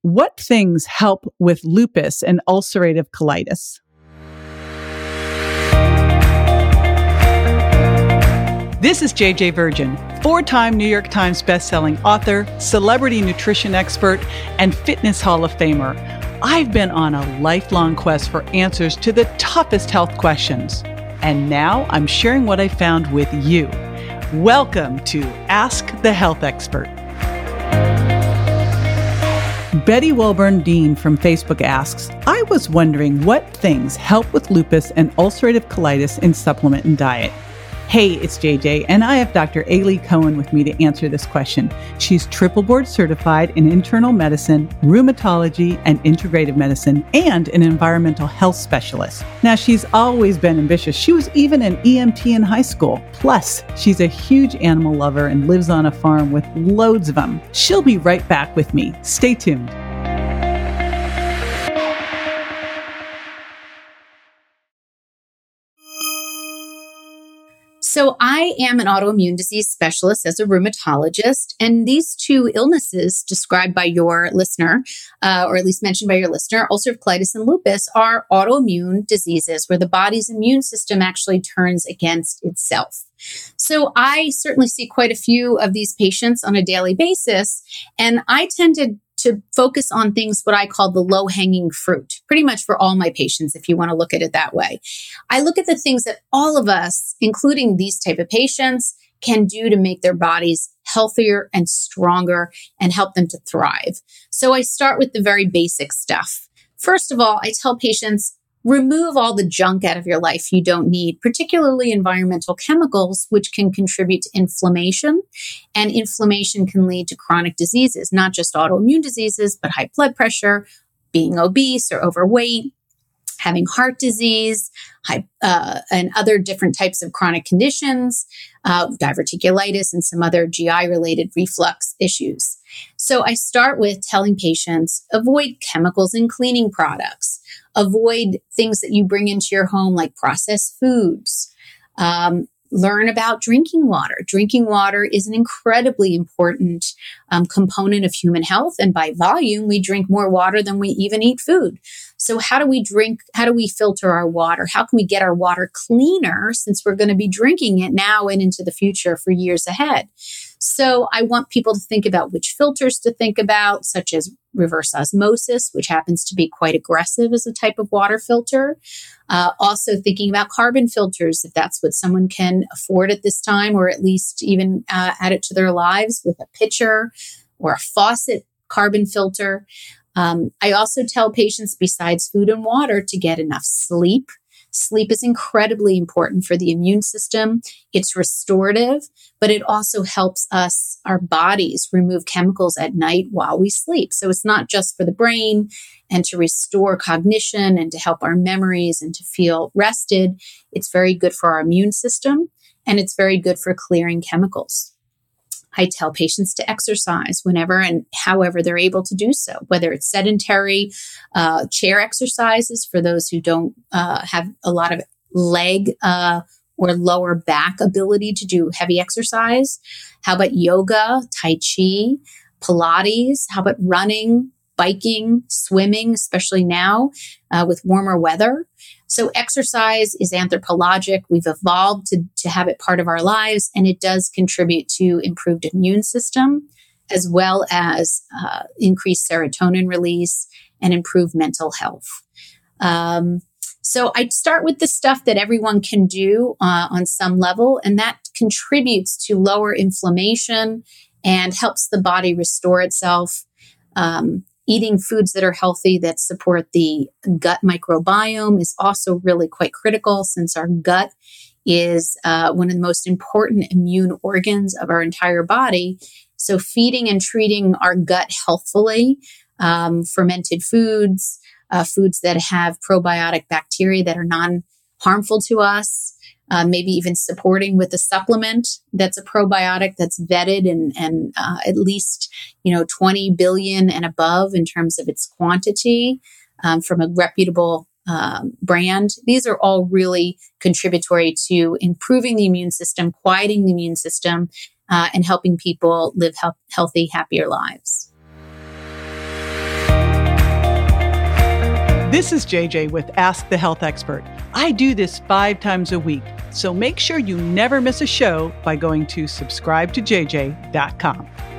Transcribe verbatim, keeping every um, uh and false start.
What things help with lupus and ulcerative colitis? This is J J Virgin, four-time New York Times bestselling author, celebrity nutrition expert, and fitness Hall of Famer. I've been on a lifelong quest for answers to the toughest health questions. And now I'm sharing what I found with you. Welcome to Ask the Health Expert. Betty Wilburn Dean from Facebook asks, I was wondering what things help with lupus and ulcerative colitis in supplement and diet. Hey, it's J J, and I have Doctor Aly Cohen with me to answer this question. She's triple board certified in internal medicine, rheumatology, and integrative medicine, and an environmental health specialist. Now, she's always been ambitious. She was even an E M T in high school. Plus, she's a huge animal lover and lives on a farm with loads of them. She'll be right back with me. Stay tuned. So I am an autoimmune disease specialist as a rheumatologist, and these two illnesses described by your listener, uh, or at least mentioned by your listener, ulcerative colitis and lupus, are autoimmune diseases where the body's immune system actually turns against itself. So I certainly see quite a few of these patients on a daily basis, and I tend to to focus on things what I call the low-hanging fruit, pretty much for all my patients, if you want to look at it that way. I look at the things that all of us, including these type of patients, can do to make their bodies healthier and stronger and help them to thrive. So I start with the very basic stuff. First of all, I tell patients, remove all the junk out of your life you don't need, particularly environmental chemicals, which can contribute to inflammation. And inflammation can lead to chronic diseases, not just autoimmune diseases, but high blood pressure, being obese or overweight, having heart disease, high, uh, and other different types of chronic conditions, uh, diverticulitis, and some other G I-related reflux issues. So I start with telling patients, avoid chemicals in cleaning products. Avoid things that you bring into your home like processed foods. Um, learn about drinking water. Drinking water is an incredibly important um, component of human health. And by volume, we drink more water than we even eat food. So how do we drink? How do we filter our water? How can we get our water cleaner since we're going to be drinking it now and into the future for years ahead? So I want people to think about which filters to think about, such as reverse osmosis, which happens to be quite aggressive as a type of water filter. Uh, also thinking about carbon filters, if that's what someone can afford at this time, or at least even uh, add it to their lives with a pitcher or a faucet carbon filter. Um, I also tell patients, besides food and water, to get enough sleep. Sleep is incredibly important for the immune system. It's restorative, but it also helps us, our bodies, remove chemicals at night while we sleep. So it's not just for the brain and to restore cognition and to help our memories and to feel rested. It's very good for our immune system, and it's very good for clearing chemicals. I tell patients to exercise whenever and however they're able to do so, whether it's sedentary uh, chair exercises for those who don't uh, have a lot of leg uh, or lower back ability to do heavy exercise. How about yoga, Tai Chi, Pilates? How about running, biking, swimming, especially now uh, with warmer weather? So exercise is anthropologic. We've evolved to, to have it part of our lives, and it does contribute to improved immune system, as well as uh, increased serotonin release and improved mental health. Um, so I'd start with the stuff that everyone can do uh, on some level, and that contributes to lower inflammation and helps the body restore itself. Um, Eating foods that are healthy, that support the gut microbiome, is also really quite critical, since our gut is uh, one of the most important immune organs of our entire body. So feeding and treating our gut healthfully, um, fermented foods, uh, foods that have probiotic bacteria that are non-harmful to us, uh, maybe even supporting with a supplement that's a probiotic that's vetted and, and uh, at least, you know, twenty billion and above in terms of its quantity um, from a reputable um, brand. These are all really contributory to improving the immune system, quieting the immune system, uh, and helping people live he- healthy, happier lives. This is J J with Ask the Health Expert. I do this five times a week, so make sure you never miss a show by going to subscribe to j j dot com.